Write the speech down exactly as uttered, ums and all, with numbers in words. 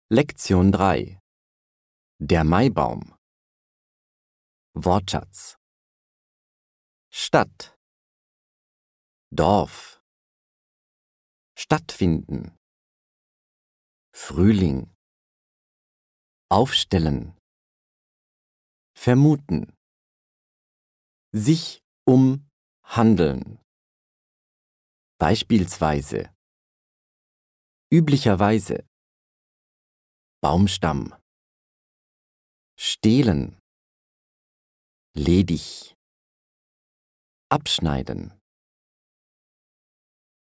Lektion drei. Der Maibaum. Wortschatz. Stadt. Dorf. Stattfinden. Frühling. Aufstellen. Vermuten. Sich um handeln. Beispielsweise. Üblicherweise. Baumstamm. Stehlen. Ledig. Abschneiden.